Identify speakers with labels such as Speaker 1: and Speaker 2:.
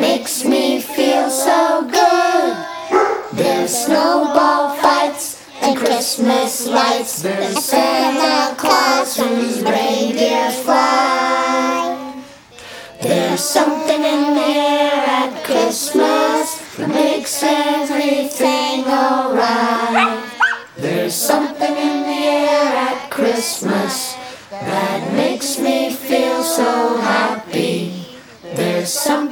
Speaker 1: makes me feel so good. There's snowball fights and Christmas lights. There's Santa Claus whose reindeer fly. There's something in the air at Christmas that makes everything alright. There's something in the air at Christmas that makes me feel so happy. There's something